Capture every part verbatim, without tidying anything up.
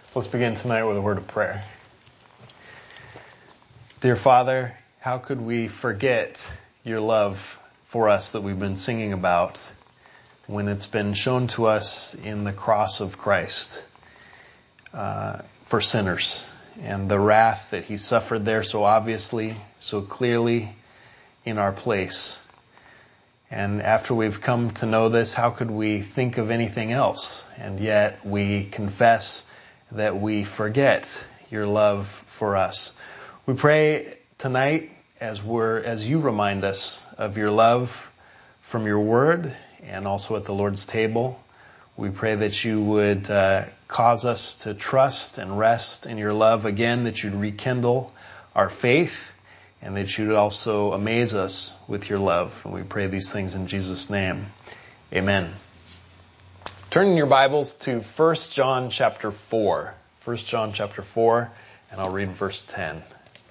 Let's begin tonight with a word of prayer. Dear Father, how could we forget your love for us that we've been singing about when it's been shown to us in the cross of Christ uh, for sinners and the wrath that he suffered there so obviously, so clearly in our place. And after we've come to know this, how could we think of anything else? And yet we confess that we forget your love for us. We pray tonight as we're, as you remind us of your love from your word and also at the Lord's table. We pray that you would uh, cause us to trust and rest in your love again, that you'd rekindle our faith, and that you'd also amaze us with your love. And we pray these things in Jesus' name. Amen. Turn in your Bibles to First John chapter four. First John chapter four, and I'll read verse ten.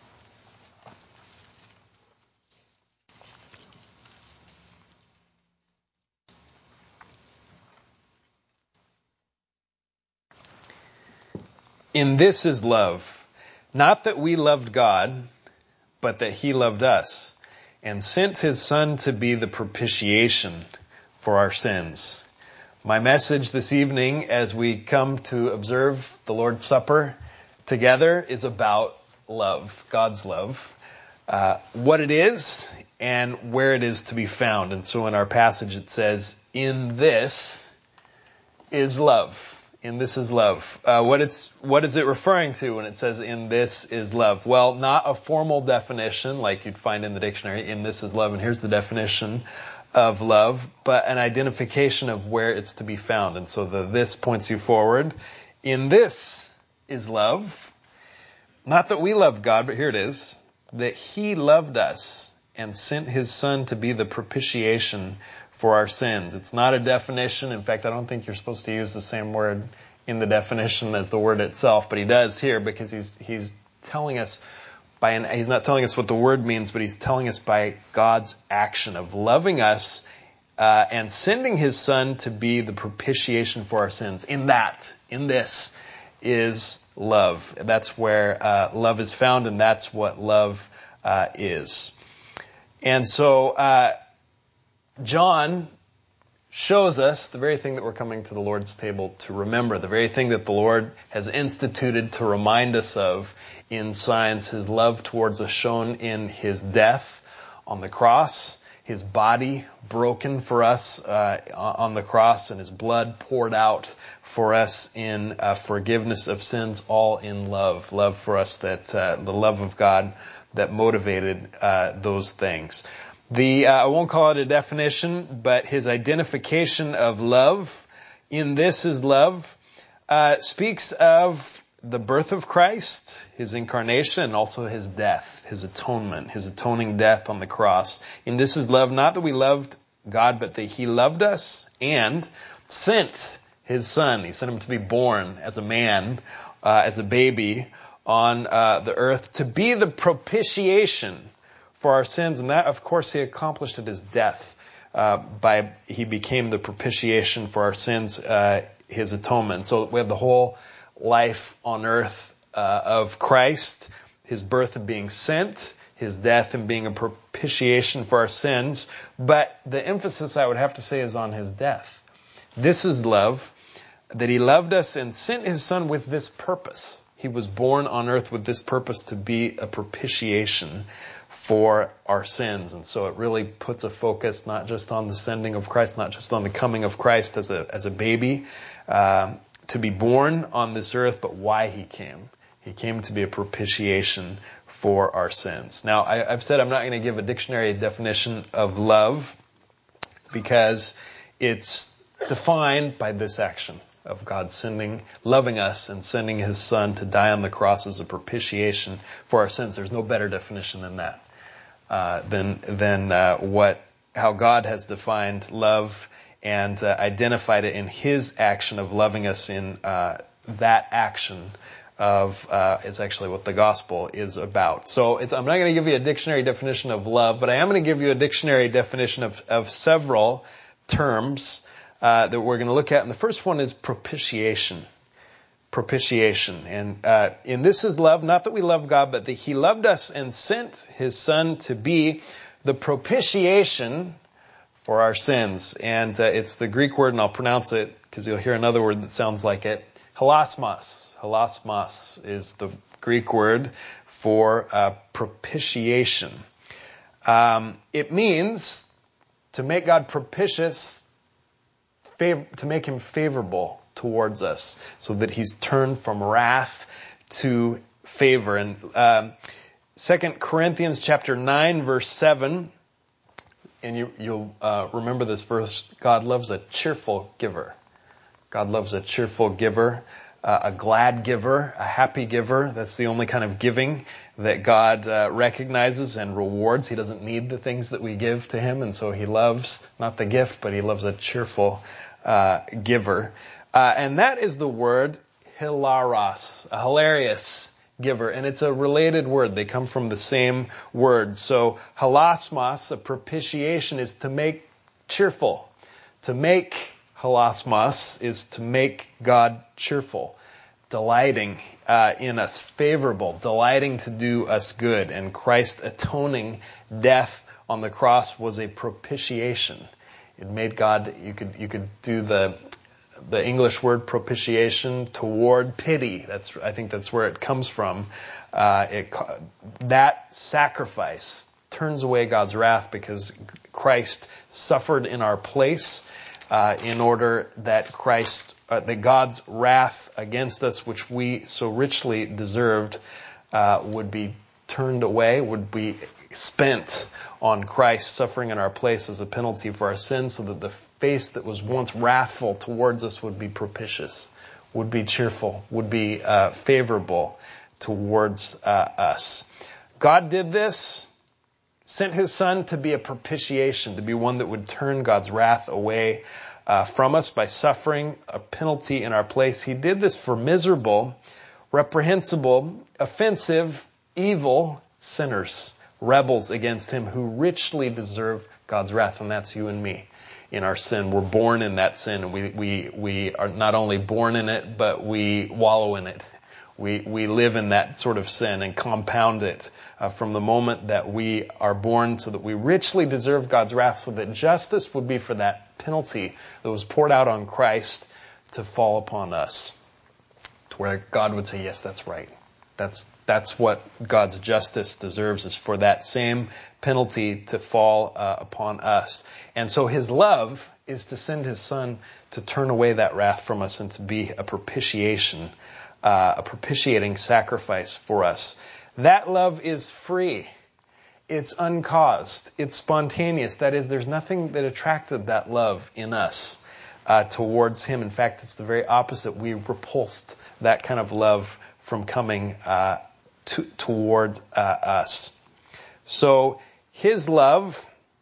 In this is love, not that we loved God, but that he loved us, and sent his Son to be the propitiation for our sins. My message this evening, as we come to observe the Lord's Supper together, is about love, God's love, uh, what it is and where it is to be found. And so in our passage it says, in this is love. In this is love. Uh, what it's, what is it referring to when it says in this is love? Well, not a formal definition like you'd find in the dictionary, in this is love, and here's the definition of love, but an identification of where it's to be found. And so the this points you forward. In this is love. Not that we love God, but here it is. That he loved us and sent his Son to be the propitiation for our sins. It's not a definition. In fact, I don't think you're supposed to use the same word in the definition as the word itself, but he does here because he's he's telling us by an, he's not telling us what the word means, but he's telling us by God's action of loving us uh, and sending his Son to be the propitiation for our sins. In that, in this, is love. That's where uh, love is found, and that's what love uh, is. And so uh, John shows us the very thing that we're coming to the Lord's table to remember, the very thing that the Lord has instituted to remind us of in signs, his love towards us shown in his death on the cross, his body broken for us uh, on the cross, and his blood poured out for us in uh, forgiveness of sins, all in love. Love for us, that uh, the love of God that motivated uh, those things. The uh, I won't call it a definition, but his identification of love, in this is love, uh, speaks of the birth of Christ, his incarnation, and also his death, his atonement, his atoning death on the cross. In this is love, not that we loved God, but that he loved us and sent his Son. He sent him to be born as a man, uh, as a baby on uh, the earth to be the propitiation for our sins. And that, of course, he accomplished at his death. Uh, by he became the propitiation for our sins, uh, his atonement. So we have the whole life on earth uh, of Christ, his birth and being sent, his death and being a propitiation for our sins. But the emphasis, I would have to say, is on his death. This is love, that he loved us and sent his Son with this purpose. He was born on earth with this purpose, to be a propitiation for our sins. And so it really puts a focus not just on the sending of Christ, not just on the coming of Christ as a as a baby uh, to be born on this earth, but why he came. He came to be a propitiation for our sins. Now, I, I've said I'm not going to give a dictionary definition of love because it's defined by this action of God sending, loving us and sending his Son to die on the cross as a propitiation for our sins. There's no better definition than that. Uh, than than uh, what how God has defined love and uh, identified it in his action of loving us. In uh, that action of uh, it's actually what the gospel is about. So it's, I'm not going to give you a dictionary definition of love, but I am going to give you a dictionary definition of of several terms uh, that we're going to look at. And the first one is propitiation. propitiation. And uh, in this is love, not that we love God, but that he loved us and sent his son to be the propitiation for our sins. And uh, it's the Greek word, and I'll pronounce it because you'll hear another word that sounds like it. Hilasmos. Hilasmos is the Greek word for uh, propitiation. Um, it means to make God propitious, fav- to make him favorable towards us, so that he's turned from wrath to favor. And um, Second Corinthians chapter nine, verse seven, and you, you'll uh, remember this verse, God loves a cheerful giver. God loves a cheerful giver, uh, a glad giver, a happy giver. That's the only kind of giving that God uh, recognizes and rewards. He doesn't need the things that we give to him, and so he loves, not the gift, but he loves a cheerful uh, giver. Uh, and that is the word hilaros, a hilarious giver. And it's a related word. They come from the same word. So hilasmos, a propitiation, is to make cheerful. To make hilasmos is to make God cheerful, delighting uh, in us, favorable, delighting to do us good. And Christ's atoning death on the cross was a propitiation. It made God, you could you could do the the English word propitiation, toward pity. That's I think that's where it comes from. Uh, it, that sacrifice turns away God's wrath because Christ suffered in our place uh, in order that Christ, uh, that God's wrath against us, which we so richly deserved, uh, would be turned away, would be spent on Christ suffering in our place as a penalty for our sins, so that the face that was once wrathful towards us would be propitious, would be cheerful, would be uh, favorable towards uh, us. God did this, sent his son to be a propitiation, to be one that would turn God's wrath away uh, from us by suffering a penalty in our place. He did this for miserable, reprehensible, offensive, evil sinners, rebels against him who richly deserve God's wrath, and that's you and me. In our sin, we're born in that sin, and we we we are not only born in it, but we wallow in it. We we live in that sort of sin and compound it uh, from the moment that we are born, so that we richly deserve God's wrath, so that justice would be for that penalty that was poured out on Christ to fall upon us, to where God would say, yes, that's right. That's that's what God's justice deserves, is for that same penalty to fall uh, upon us. And so his love is to send his son to turn away that wrath from us and to be a propitiation, uh, a propitiating sacrifice for us. That love is free. It's uncaused. It's spontaneous. That is, there's nothing that attracted that love in us uh, towards him. In fact, it's the very opposite. We repulsed that kind of love from coming uh, to, towards uh, us. So his love,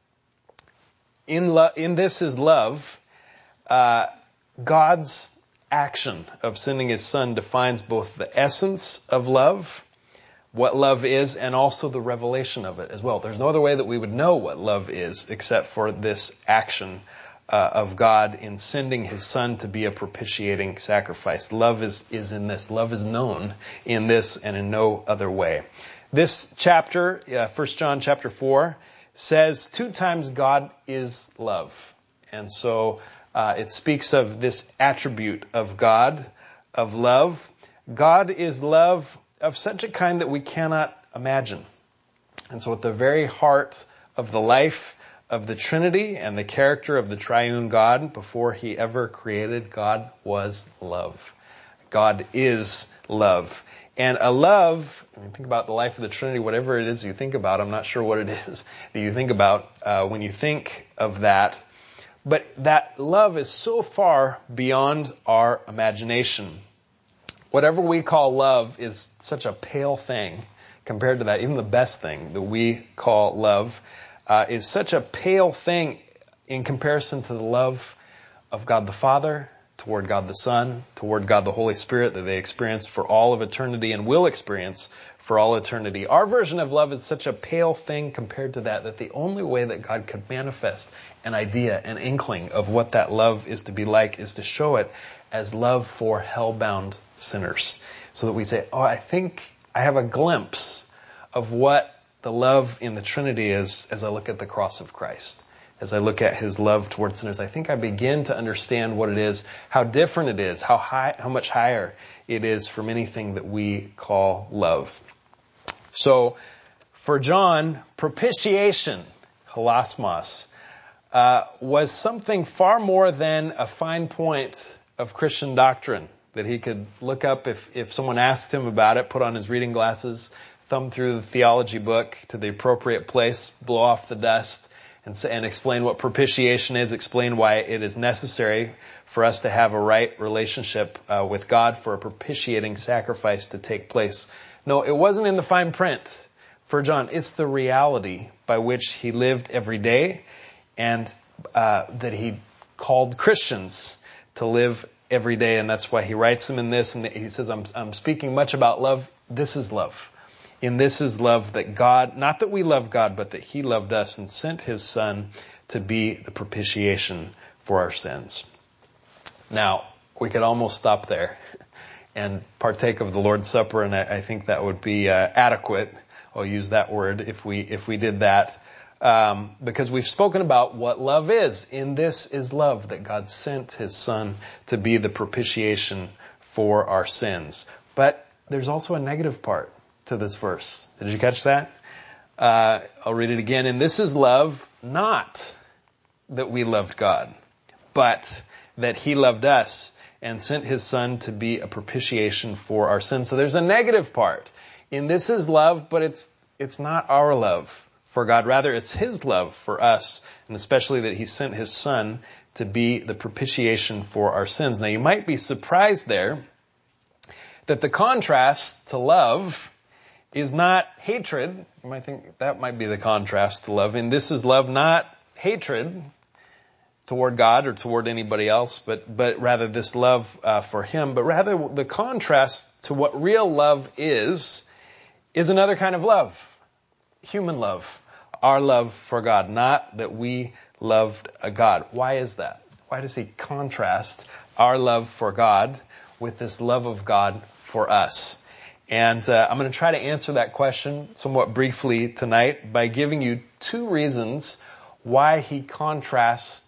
in, lo- in this is love, uh, God's action of sending his son defines both the essence of love, what love is, and also the revelation of it as well. There's no other way that we would know what love is except for this action Uh, of God in sending his son to be a propitiating sacrifice. Love is, is in this. Love is known in this and in no other way. This chapter, uh, First John chapter four, says two times God is love. And so uh, it speaks of this attribute of God, of love. God is love of such a kind that we cannot imagine. And so at the very heart of the life of the Trinity and the character of the triune God, before he ever created, God was love. God is love. And a love, I mean, think about the life of the Trinity, whatever it is you think about, I'm not sure what it is that you think about uh, when you think of that. But that love is so far beyond our imagination. Whatever we call love is such a pale thing compared to that. Even the best thing that we call love Uh, is such a pale thing in comparison to the love of God the Father toward God the Son, toward God the Holy Spirit that they experience for all of eternity and will experience for all eternity. Our version of love is such a pale thing compared to that, that the only way that God could manifest an idea, an inkling of what that love is to be like, is to show it as love for hell-bound sinners. So that we say, oh, I think I have a glimpse of what the love in the Trinity is as I look at the cross of Christ. As I look at his love towards sinners, I think I begin to understand what it is, how different it is, how high, how much higher it is from anything that we call love. So, for John, propitiation, hilasmos, uh, was something far more than a fine point of Christian doctrine that he could look up if, if someone asked him about it, put on his reading glasses, thumb through the theology book to the appropriate place, blow off the dust, and, say, and explain what propitiation is, explain why it is necessary for us to have a right relationship uh, with God, for a propitiating sacrifice to take place. No, it wasn't in the fine print for John. It's the reality by which he lived every day, and uh, that he called Christians to live every day, and that's why he writes them in this, and he says, I'm, I'm speaking much about love. This is love. In this is love, that God, not that we love God, but that he loved us and sent his Son to be the propitiation for our sins. Now, we could almost stop there and partake of the Lord's Supper, and I, I think that would be uh, adequate. I'll use that word if we if we did that. Um, because we've spoken about what love is. In this is love, that God sent his Son to be the propitiation for our sins. But there's also a negative part to this verse. Did you catch that? Uh, I'll read it again. And this is love, not that we loved God, but that he loved us and sent his Son to be a propitiation for our sins. So there's a negative part. In this is love, but it's it's not our love for God. Rather, it's his love for us, and especially that he sent his Son to be the propitiation for our sins. Now, you might be surprised there that the contrast to love is not hatred. You might think that might be the contrast to love. And this is love, not hatred toward God or toward anybody else, but but rather this love uh, for him. But rather the contrast to what real love is, is another kind of love. Human love. Our love for God. Not that we loved a God. Why is that? Why does he contrast our love for God with this love of God for us? And uh, I'm going to try to answer that question somewhat briefly tonight by giving you two reasons why he contrasts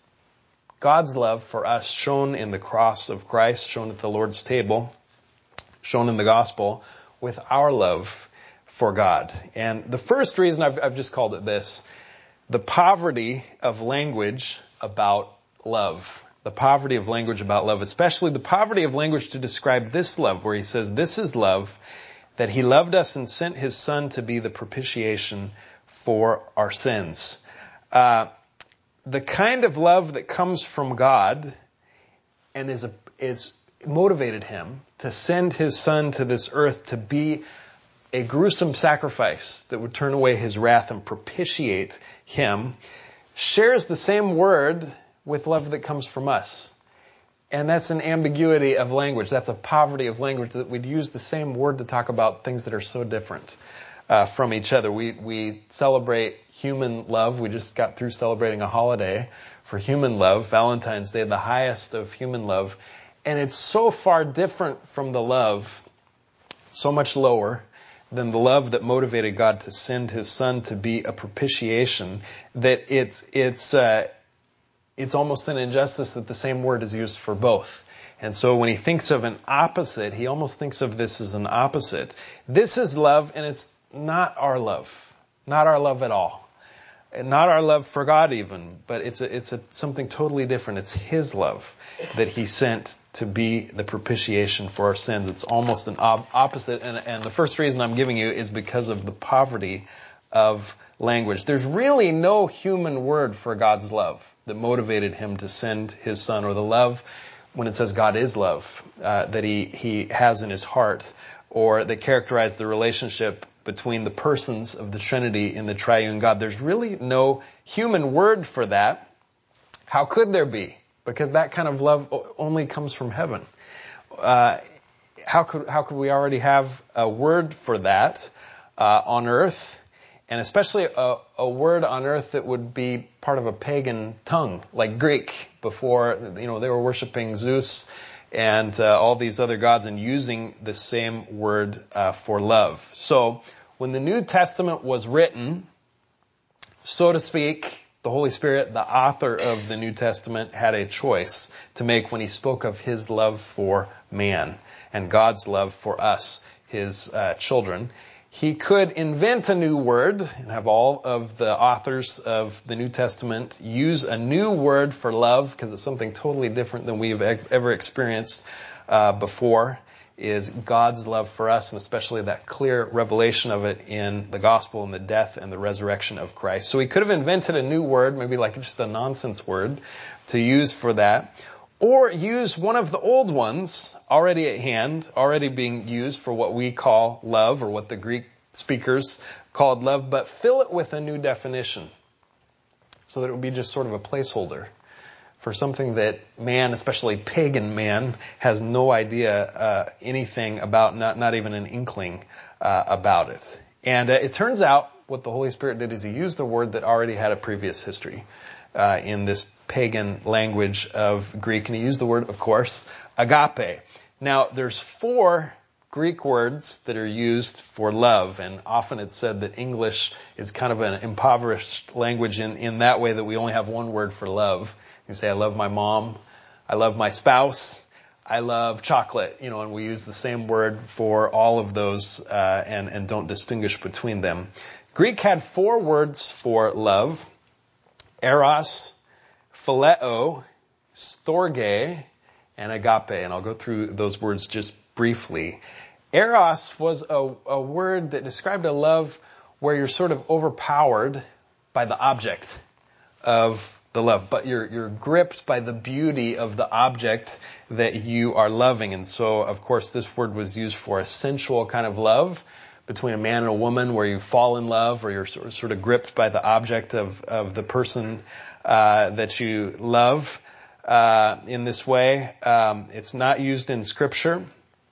God's love for us, shown in the cross of Christ, shown at the Lord's table, shown in the gospel, with our love for God. And the first reason, I've, I've just called it this, the poverty of language about love. The poverty of language about love, especially the poverty of language to describe this love, where he says, this is love, that he loved us and sent his Son to be the propitiation for our sins. Uh, the kind of love that comes from God and is, a, is motivated him to send his Son to this earth to be a gruesome sacrifice that would turn away his wrath and propitiate him, shares the same word with love that comes from us. And that's an ambiguity of language. That's a poverty of language, that we'd use the same word to talk about things that are so different uh, from each other. We we celebrate human love. We just got through celebrating a holiday for human love, Valentine's Day, the highest of human love. And it's so far different from the love, so much lower than the love that motivated God to send his Son to be a propitiation, that it's it's uh, it's almost an injustice that the same word is used for both. And so when he thinks of an opposite, he almost thinks of this as an opposite. This is love, and it's not our love. Not our love at all. And not our love for God even, but it's a, it's a, something totally different. It's his love that he sent to be the propitiation for our sins. It's almost an op- opposite. And, and the first reason I'm giving you is because of the poverty of language. There's really no human word for God's love that motivated him to send his Son, or the love, when it says God is love, uh, that he, he has in his heart, or that characterize the relationship between the persons of the Trinity in the triune God. There's really no human word for that. How could there be? Because that kind of love only comes from heaven. Uh, how could how could we already have a word for that uh, on earth? And especially a, a word on earth that would be part of a pagan tongue, like Greek, before, you know, they were worshiping Zeus and uh, all these other gods, and using the same word uh, for love. So when the New Testament was written, so to speak, the Holy Spirit, the author of the New Testament, had a choice to make when he spoke of his love for man and God's love for us, his uh, children. He could invent a new word and have all of the authors of the New Testament use a new word for love, because it's something totally different than we've ever experienced uh, before, is God's love for us, and especially that clear revelation of it in the gospel and the death and the resurrection of Christ. So he could have invented a new word, maybe like just a nonsense word, to use for that. Or use one of the old ones already at hand, already being used for what we call love, or what the Greek speakers called love, but fill it with a new definition, so that it would be just sort of a placeholder for something that man, especially pagan man, has no idea uh, anything about, not, not even an inkling uh, about it. And uh, it turns out what the Holy Spirit did is he used a word that already had a previous history uh, in this pagan language of Greek. And he used the word, of course, agape. Now, there's four Greek words that are used for love, and often it's said that English is kind of an impoverished language in, in that way, that we only have one word for love. You say, I love my mom, I love my spouse, I love chocolate, you know, and we use the same word for all of those uh, and, and don't distinguish between them. Greek had four words for love: eros, phileo, storge, and agape. And I'll go through those words just briefly. Eros was a, a word that described a love where you're sort of overpowered by the object of the love, but you're you're gripped by the beauty of the object that you are loving. And so, of course, this word was used for a sensual kind of love between a man and a woman, where you fall in love, or you're sort of, sort of gripped by the object of, of the person uh, that you love uh, in this way. Um, it's not used in Scripture.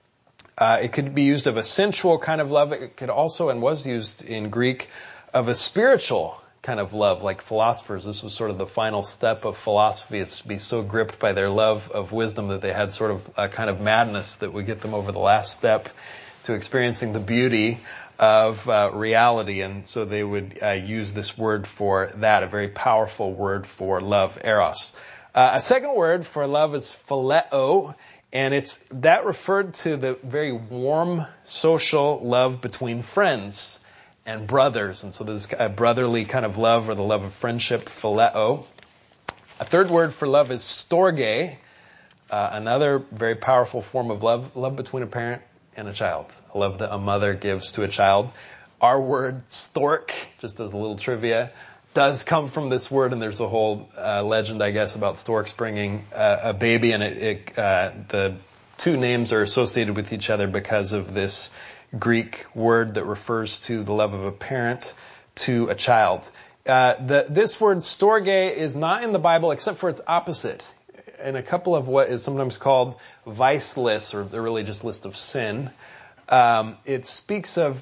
Uh, it could be used of a sensual kind of love. It could also, and was used in Greek, of a spiritual kind of love, like philosophers. This was sort of the final step of philosophy, is to be so gripped by their love of wisdom that they had sort of a kind of madness that would get them over the last step to experiencing the beauty of uh, reality. And so they would uh, use this word for that, a very powerful word for love, eros. Uh, a second word for love is phileo, and it's that referred to the very warm social love between friends and brothers. And so there's a brotherly kind of love, or the love of friendship, phileo. A third word for love is storge, uh, another very powerful form of love, love between a parent and a child, a love that a mother gives to a child. Our word stork, just as a little trivia, does come from this word, and there's a whole uh, legend, I guess, about storks bringing uh, a baby, and it, it uh, the two names are associated with each other because of this Greek word that refers to the love of a parent to a child. Uh, the, this word storge is not in the Bible except for its opposite, in a couple of what is sometimes called vice lists, or they're really just list of sin. Um, it speaks of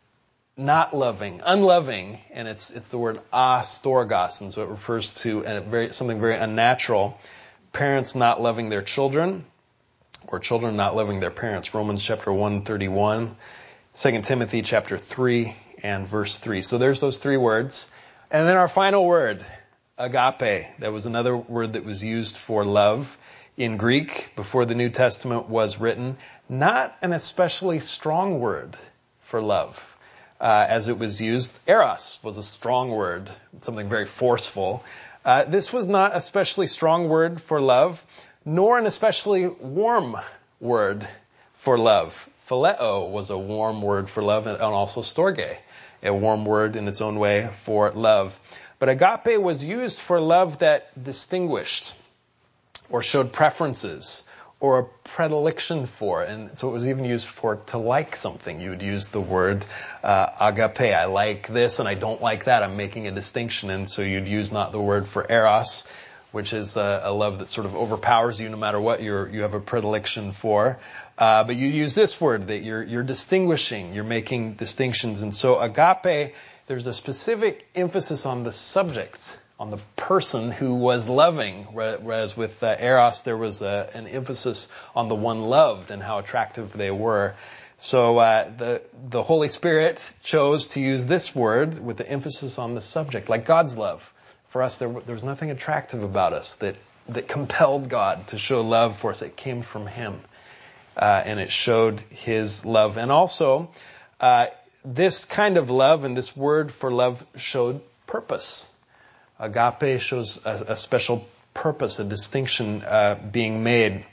not loving, unloving, and it's it's the word astorgos, and so it refers to a very, something very unnatural. Parents not loving their children, or children not loving their parents. Romans chapter one thirty-one, Second Timothy chapter three and verse three. So there's those three words. And then our final word, agape. That was another word that was used for love in Greek before the New Testament was written. Not an especially strong word for love. Uh, as it was used, eros was a strong word, something very forceful. Uh, this was not an especially strong word for love, nor an especially warm word for love. Phileo was a warm word for love, and also storge, a warm word in its own way for love. But agape was used for love that distinguished or showed preferences or a predilection for. And so it was even used for to like something. You would use the word uh, agape. I like this and I don't like that. I'm making a distinction. And so you'd use not the word for eros, which is a, a love that sort of overpowers you no matter what you're, you have a predilection for. Uh, but you use this word that you're, you're distinguishing, you're making distinctions. And so agape, there's a specific emphasis on the subject, on the person who was loving, whereas with uh, eros there was a, an emphasis on the one loved and how attractive they were. So uh, the the Holy Spirit chose to use this word with the emphasis on the subject, like God's love. For us, there, there was nothing attractive about us that, that compelled God to show love for us. It came from Him, uh, and it showed His love. And also, uh, this kind of love and this word for love showed purpose. Agape shows a, a special purpose, a distinction uh, being made.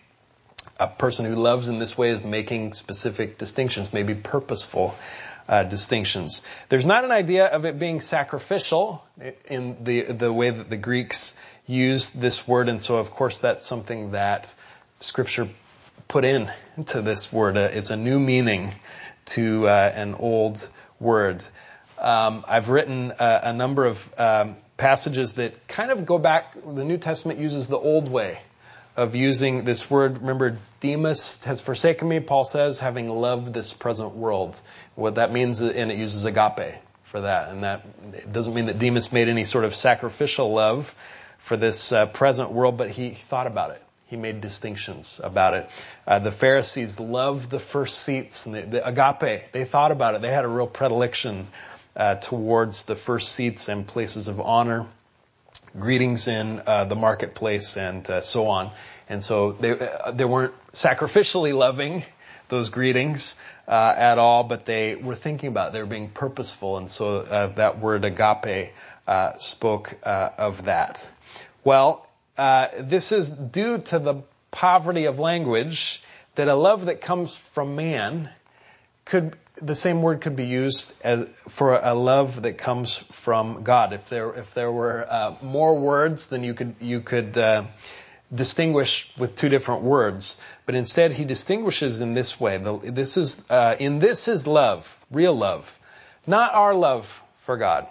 A person who loves in this way is making specific distinctions, maybe purposeful uh, distinctions. There's not an idea of it being sacrificial in the the way that the Greeks used this word, and so of course that's something that Scripture put in to this word. Uh, it's a new meaning to uh, an old word. Um, I've written uh, a number of um, passages that kind of go back. The New Testament uses the old way of using this word. Remember, Demas has forsaken me, Paul says, having loved this present world. What that means, and it uses agape for that. And that it doesn't mean that Demas made any sort of sacrificial love for this uh, present world, but he thought about it. He made distinctions about it. Uh, the Pharisees loved the first seats, and the, the agape, they thought about it. They had a real predilection uh, towards the first seats and places of honor, greetings in uh, the marketplace, and uh, so on. And so they uh, they weren't sacrificially loving those greetings uh, at all, but they were thinking about it. They were being purposeful, and so uh, that word agape uh, spoke uh, of that. Well, uh, this is due to the poverty of language that a love that comes from man could, the same word could be used as for a love that comes from God. If there, if there were uh, more words, then you could, you could uh, distinguish with two different words. But instead, he distinguishes in this way. The, this is, uh, in this is love, real love, not our love for God,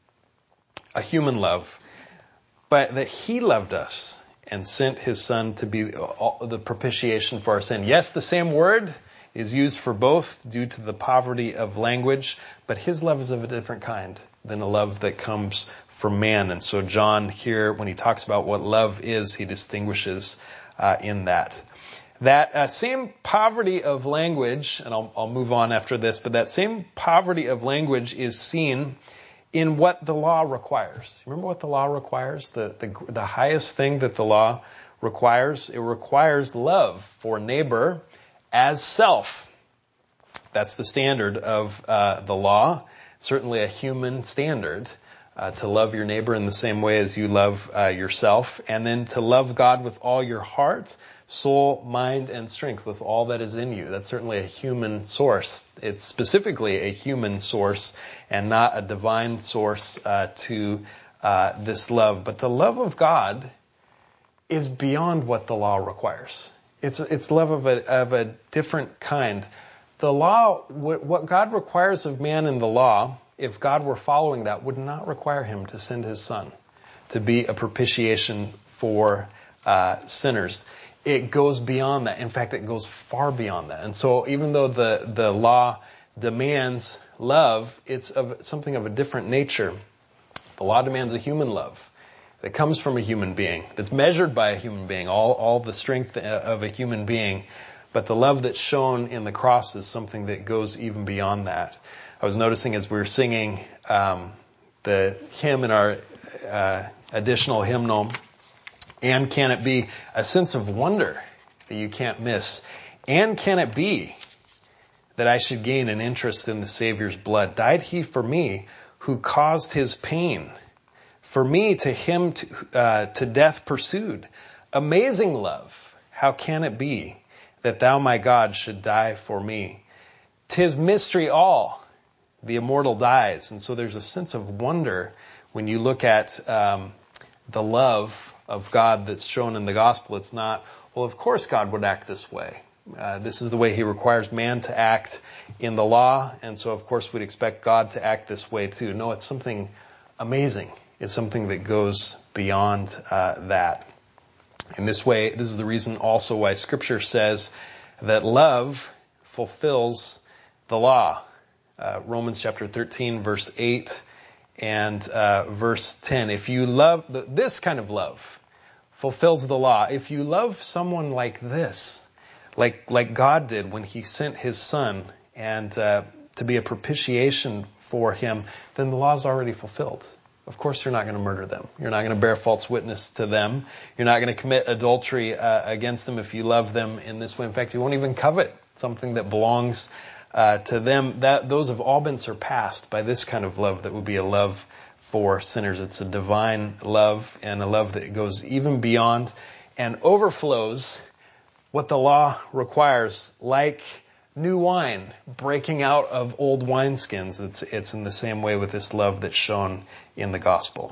a human love, but that He loved us and sent His Son to be the propitiation for our sin. Yes, the same word is used for both due to the poverty of language, but His love is of a different kind than a love that comes from man. And so John here, when he talks about what love is, he distinguishes uh, in that. That uh, same poverty of language, and I'll, I'll move on after this, but that same poverty of language is seen in what the law requires. Remember what the law requires? The, the, the highest thing that the law requires? It requires love for neighbor as self. That's the standard of uh, the law, certainly a human standard, uh, to love your neighbor in the same way as you love uh, yourself, and then to love God with all your heart, soul, mind, and strength, with all that is in you. That's certainly a human source. It's specifically a human source and not a divine source uh, to uh, this love. But the love of God is beyond what the law requires. It's it's love of a of a different kind. The law, what God requires of man in the law, if God were following that, would not require Him to send His Son to be a propitiation for uh, sinners. It goes beyond that. In fact, it goes far beyond that. And so even though the, the law demands love, it's of something of a different nature. The law demands a human love that comes from a human being, that's measured by a human being, all, all the strength of a human being. But the love that's shown in the cross is something that goes even beyond that. I was noticing as we were singing um, the hymn in our uh, additional hymnal, and can it be, a sense of wonder that you can't miss. And can it be that I should gain an interest in the Savior's blood? Died He for me who caused His pain? For me to Him to, uh, to death pursued. Amazing love, how can it be that Thou, my God, should die for me? 'Tis mystery all, the immortal dies. And so there's a sense of wonder when you look at um, the love of God that's shown in the gospel. It's not, well, of course God would act this way. Uh, this is the way He requires man to act in the law, and so of course we'd expect God to act this way too. No, it's something amazing. It's something that goes beyond uh, that. In this way, this is the reason also why Scripture says that love fulfills the law. Uh, Romans chapter thirteen, verse eight and uh, verse ten. If you love, this kind of love fulfills the law. If you love someone like this, like like God did when he sent his son and uh, to be a propitiation for him, then the law is already fulfilled. Of course you're not going to murder them. You're not going to bear false witness to them. You're not going to commit adultery uh, against them if you love them in this way. In fact, you won't even covet something that belongs uh, to them. That those have all been surpassed by this kind of love that would be a love for sinners. It's a divine love, and a love that goes even beyond and overflows what the law requires, like new wine breaking out of old wineskins. It's, it's in the same way with this love that's shown in the gospel.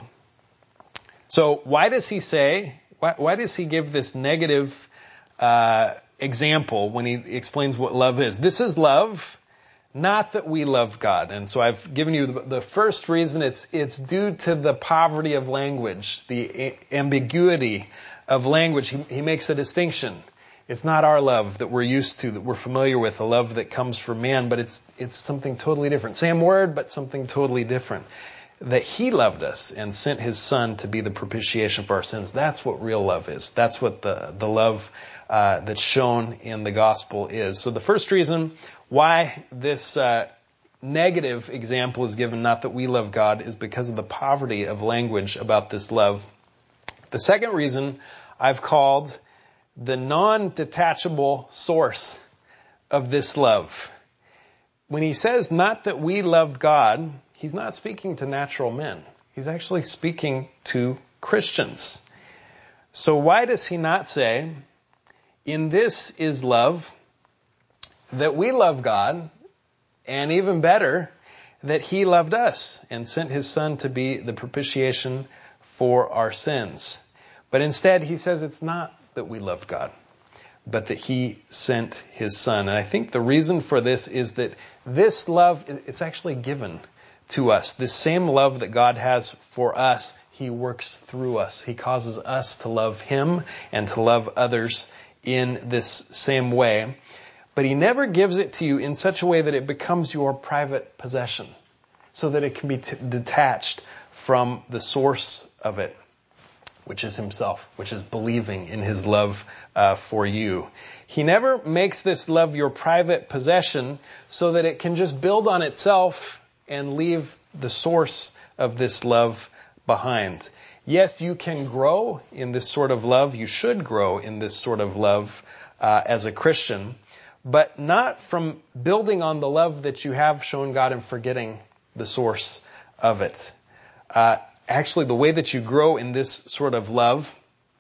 So why does he say, why, why does he give this negative uh, example when he explains what love is? This is love, not that we love God. And so I've given you the, the first reason. It's, it's due to the poverty of language, the ambiguity of language. He, he makes a distinction. It's not our love that we're used to, that we're familiar with, a love that comes from man, but it's it's something totally different. Same word, but something totally different. That he loved us and sent his son to be the propitiation for our sins. That's what real love is. That's what the, the love uh, that's shown in the gospel is. So the first reason why this uh, negative example is given, not that we love God, is because of the poverty of language about this love. The second reason I've called the non-detachable source of this love. When he says not that we loved God, he's not speaking to natural men. He's actually speaking to Christians. So why does he not say, in this is love, that we love God, and even better, that he loved us and sent his son to be the propitiation for our sins? But instead he says it's not that we loved God, but that he sent his son. And I think the reason for this is that this love, it's actually given to us. This same love that God has for us, he works through us. He causes us to love him and to love others in this same way. But he never gives it to you in such a way that it becomes your private possession, so that it can be t- detached from the source of it, which is himself, which is believing in his love uh, for you. He never makes this love your private possession so that it can just build on itself and leave the source of this love behind. Yes, you can grow in this sort of love. You should grow in this sort of love uh, as a Christian, but not from building on the love that you have shown God and forgetting the source of it. Uh, Actually, the way that you grow in this sort of love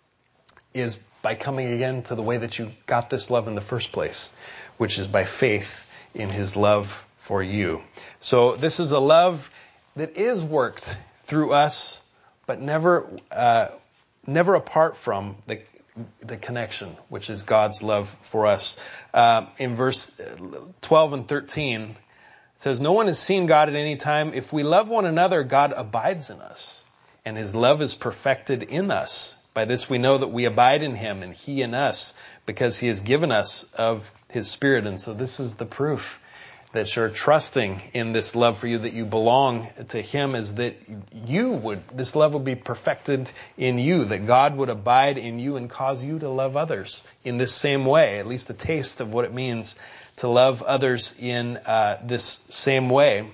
is by coming again to the way that you got this love in the first place, which is by faith in his love for you. So this is a love that is worked through us, but never, uh, never apart from the the connection, which is God's love for us. Uh, in verse twelve and thirteen. It says, no one has seen God at any time. If we love one another, God abides in us, and his love is perfected in us. By this we know that we abide in him and he in us, because he has given us of his Spirit. And so this is the proof that you're trusting in this love for you, that you belong to him, is that you would, this love would be perfected in you, that God would abide in you and cause you to love others in this same way, at least a taste of what it means to love others in uh, this same way,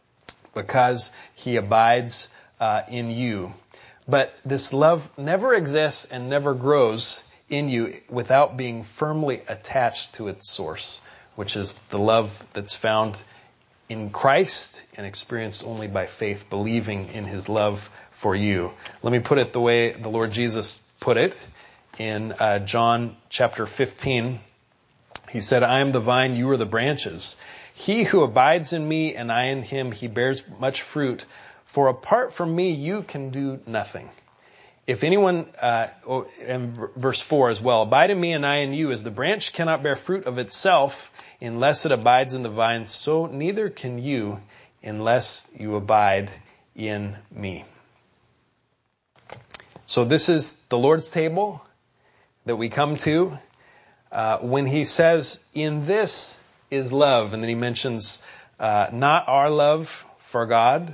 because he abides uh, in you. But this love never exists and never grows in you without being firmly attached to its source, which is the love that's found in Christ and experienced only by faith, believing in his love for you. Let me put it the way the Lord Jesus put it in uh, John chapter fifteen. He said, I am the vine, you are the branches. He who abides in me and I in him, he bears much fruit. For apart from me, you can do nothing. If anyone, uh, and verse four as well, abide in me and I in you, as the branch cannot bear fruit of itself unless it abides in the vine, so neither can you unless you abide in me. So this is the Lord's table that we come to. Uh, when he says, in this is love, and then he mentions uh, not our love for God,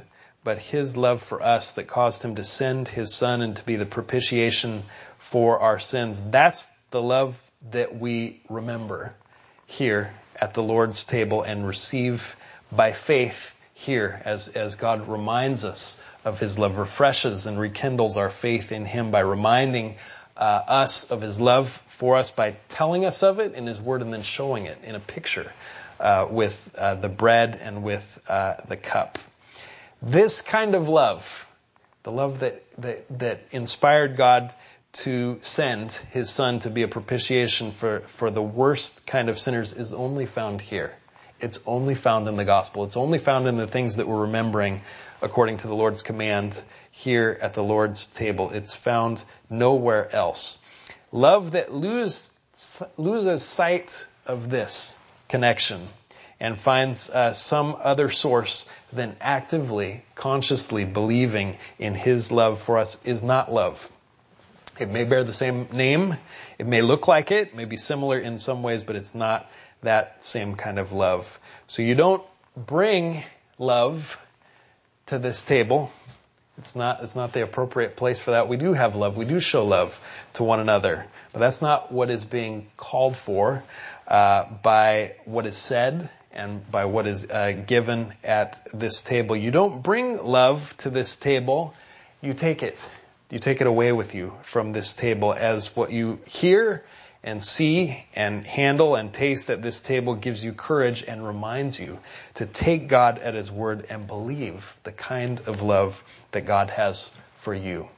but his love for us that caused him to send his son and to be the propitiation for our sins. That's the love that we remember here at the Lord's table and receive by faith here as, as God reminds us of his love, refreshes and rekindles our faith in him by reminding uh, us of his love for us by telling us of it in his word and then showing it in a picture uh, with uh, the bread and with uh, the cup. This kind of love, the love that, that, that inspired God to send his son to be a propitiation for, for the worst kind of sinners, is only found here. It's only found in the gospel. It's only found in the things that we're remembering according to the Lord's command here at the Lord's table. It's found nowhere else. Love that lose, loses sight of this connection and finds uh, some other source than actively, consciously believing in his love for us is not love. It may bear the same name. It may look like it, may be similar in some ways, but it's not that same kind of love. So you don't bring love to this table. It's not, it's not the appropriate place for that. We do have love. We do show love to one another. But that's not what is being called for uh, by what is said and by what is uh, given at this table. You don't bring love to this table. You take it. You take it away with you from this table as what you hear and see and handle and taste at this table gives you courage and reminds you to take God at his word and believe the kind of love that God has for you.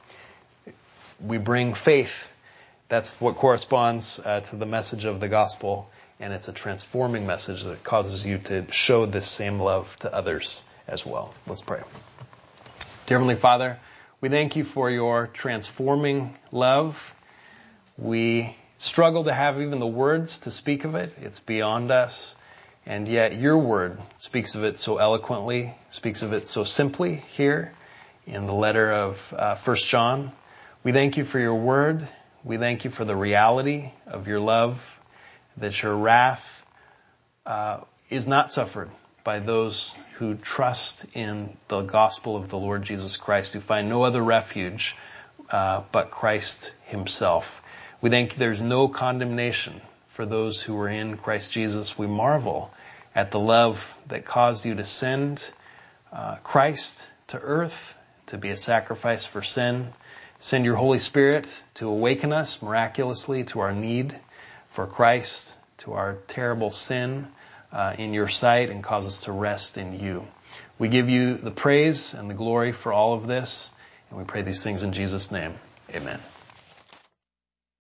We bring faith. That's what corresponds uh, to the message of the gospel, and it's a transforming message that causes you to show this same love to others as well. Let's pray. Dear Heavenly Father, we thank you for your transforming love. We struggle to have even the words to speak of it. It's beyond us. And yet your word speaks of it so eloquently, speaks of it so simply here in the letter of uh, First John. We thank you for your word. We thank you for the reality of your love, that your wrath uh, is not suffered by those who trust in the gospel of the Lord Jesus Christ, who find no other refuge uh, but Christ himself. We thank you there's no condemnation for those who are in Christ Jesus. We marvel at the love that caused you to send uh, Christ to earth to be a sacrifice for sin. Send your Holy Spirit to awaken us miraculously to our need for Christ, to our terrible sin uh, in your sight, and cause us to rest in you. We give you the praise and the glory for all of this, and we pray these things in Jesus' name. Amen.